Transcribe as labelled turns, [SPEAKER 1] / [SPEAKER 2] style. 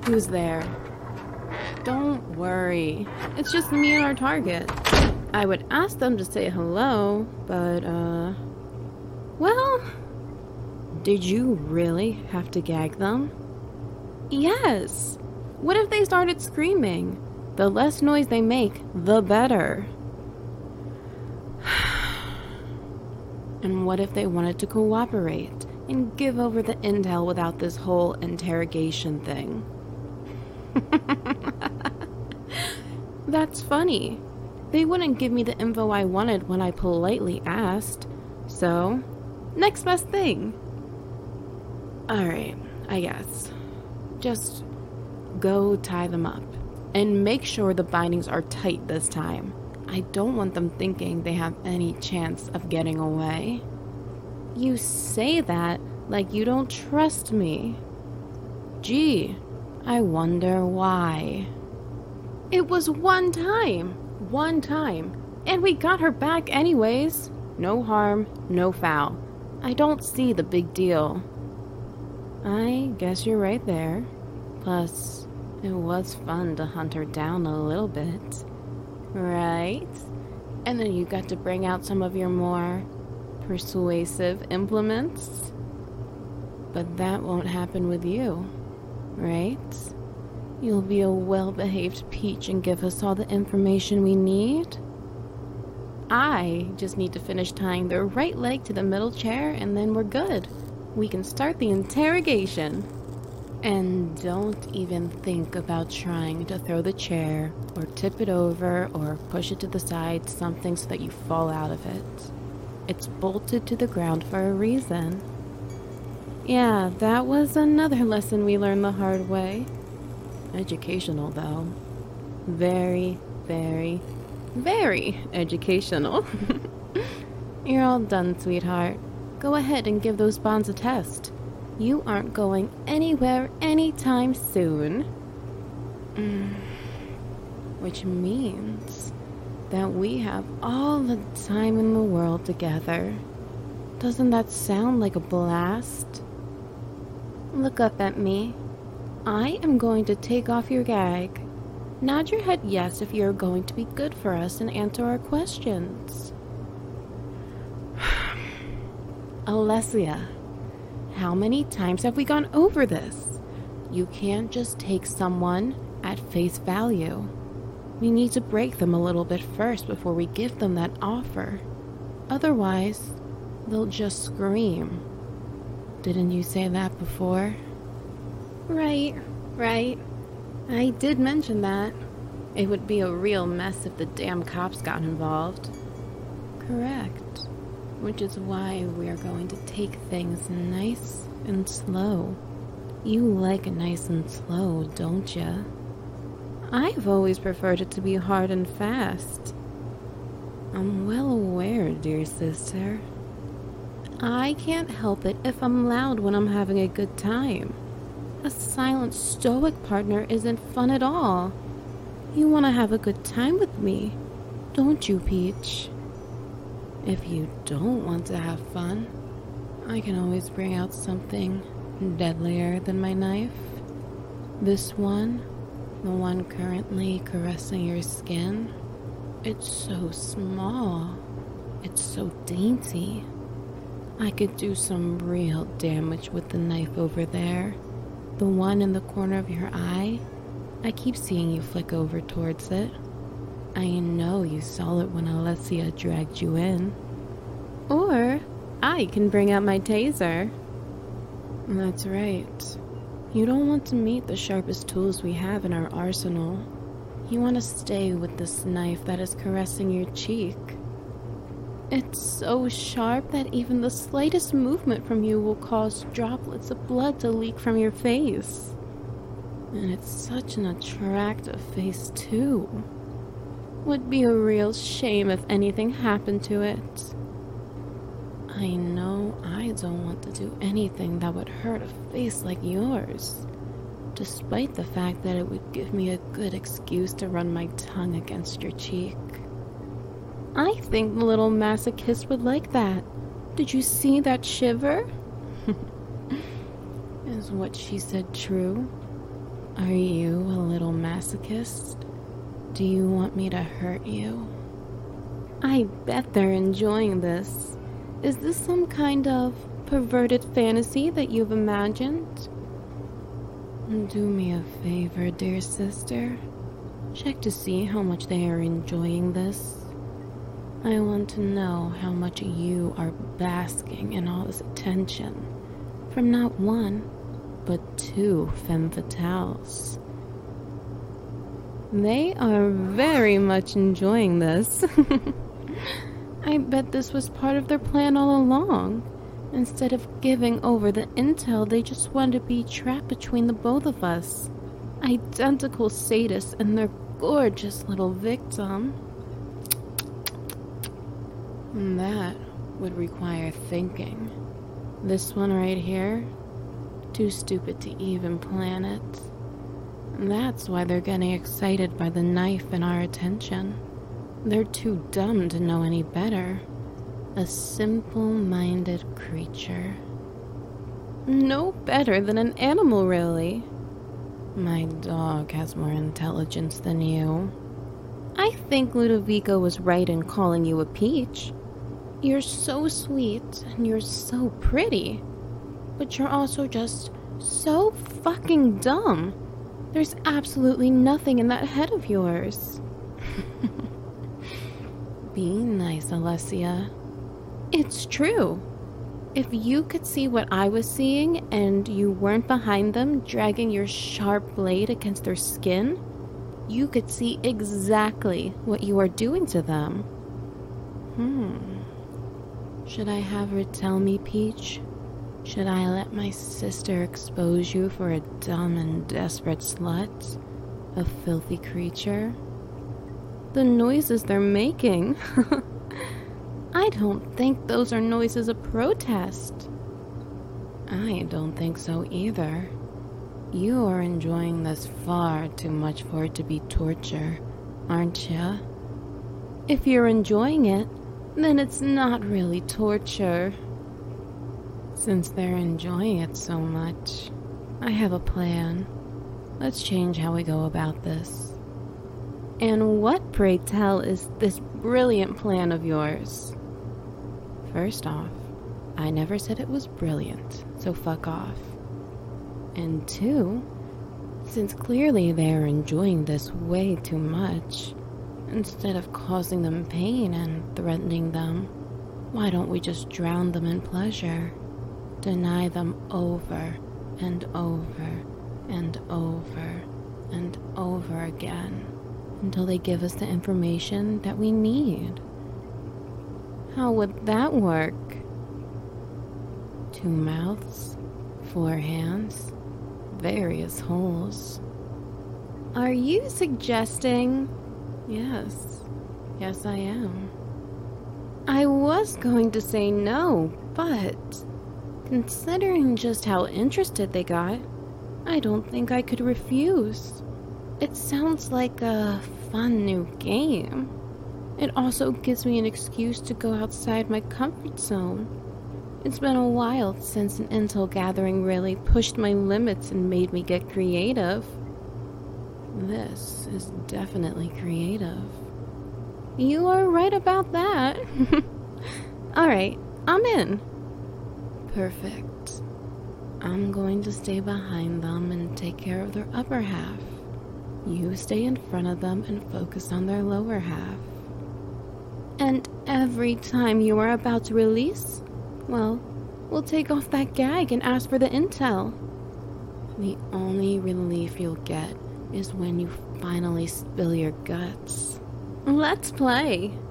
[SPEAKER 1] who's there. Don't worry. It's just me and our target. I would ask them to say hello, but, well, did you really have to gag them? Yes. What if they started screaming? The less noise they make, the better. And what if they wanted to cooperate and give over the intel without this whole interrogation thing? That's funny. They wouldn't give me the info I wanted when I politely asked. So, next best thing. Alright, I guess. Just go tie them up. And make sure the bindings are tight this time. I don't want them thinking they have any chance of getting away. You say that like you don't trust me. Gee, I wonder why. It was one time, and we got her back anyways. No harm, no foul. I don't see the big deal. I guess you're right there. Plus, it was fun to hunt her down a little bit. Right? And then you got to bring out some of your more persuasive implements. But that won't happen with you, right? You'll be a well-behaved peach and give us all the information we need. I just need to finish tying the right leg to the middle chair and then we're good. We can start the interrogation. And don't even think about trying to throw the chair or tip it over or push it to the side, something so that you fall out of it. It's bolted to the ground for a reason. Yeah, that was another lesson we learned the hard way. Educational, though. Very, very, very educational. You're all done, sweetheart. Go ahead and give those bonds a test. You aren't going anywhere anytime soon. Which means that we have all the time in the world together. Doesn't that sound like a blast? Look up at me. I am going to take off your gag. Nod your head yes if you're going to be good for us and answer our questions. Alessia, how many times have we gone over this? You can't just take someone at face value. We need to break them a little bit first before we give them that offer. Otherwise, they'll just scream. Didn't you say that before? Right. I did mention that. It would be a real mess if the damn cops got involved. Correct. Which is why we are going to take things nice and slow. You like it nice and slow, don't ya? I've always preferred it to be hard and fast. I'm well aware, dear sister. I can't help it if I'm loud when I'm having a good time. A silent, stoic partner isn't fun at all. You want to have a good time with me, don't you, Peach? If you don't want to have fun, I can always bring out something deadlier than my knife. This one, the one currently caressing your skin, it's so small. It's so dainty. I could do some real damage with the knife over there. The one in the corner of your eye, I keep seeing you flick over towards it. I know you saw it when Alessia dragged you in. Or I can bring out my taser. That's right. You don't want to meet the sharpest tools we have in our arsenal. You want to stay with this knife that is caressing your cheek. It's so sharp that even the slightest movement from you will cause droplets of blood to leak from your face. And it's such an attractive face, too. Would be a real shame if anything happened to it. I know I don't want to do anything that would hurt a face like yours, despite the fact that it would give me a good excuse to run my tongue against your cheek. I think the little masochist would like that. Did you see that shiver? Is what she said true? Are masochist? Do you want me to hurt you? I bet they're enjoying this. Is this some kind of perverted fantasy that you've imagined? Do me a favor, dear sister. Check to see how much they are enjoying this. I want to know how much you are basking in all this attention from not one, but two femme fatales. They are very much enjoying this. I bet this was part of their plan all along. Instead of giving over the intel, they just wanted to be trapped between the both of us. Identical sadists and their gorgeous little victim. That would require thinking. This one right here, too stupid to even plan it. That's why they're getting excited by the knife in our attention. They're too dumb to know any better. A simple-minded creature. No better than an animal, really. My dog has more intelligence than you. I think Ludovico was right in calling you a peach. You're so sweet and you're so pretty. But you're also just so fucking dumb. There's absolutely nothing in that head of yours. Be nice, Alessia. It's true. If you could see what I was seeing and you weren't behind them dragging your sharp blade against their skin, you could see exactly what you are doing to them. Should I have her tell me, Peach? Should I let my sister expose you for a dumb and desperate slut? A filthy creature? The noises they're making. I don't think those are noises of protest. I don't think so either. You are enjoying this far too much for it to be torture, aren't ya? If you're enjoying it, then it's not really torture. Since they're enjoying it so much, I have a plan. Let's change how we go about this. And what, pray tell, is this brilliant plan of yours? First off, I never said it was brilliant, so fuck off. And two, since clearly they are enjoying this way too much, instead of causing them pain and threatening them, why don't we just drown them in pleasure? Deny them over and over and over and over again until they give us the information that we need. How would that work? 2 mouths, 4 hands, various holes. Are you suggesting... Yes, I am. I was going to say no, but considering just how interested they got, I don't think I could refuse. It sounds like a fun new game. It also gives me an excuse to go outside my comfort zone. It's been a while since an intel gathering really pushed my limits and made me get creative. This is definitely creative. You are right about that. Alright, I'm in. Perfect. I'm going to stay behind them and take care of their upper half. You stay in front of them and focus on their lower half. And every time you are about to release, well, we'll take off that gag and ask for the intel. The only relief you'll get is when you finally spill your guts. Let's play.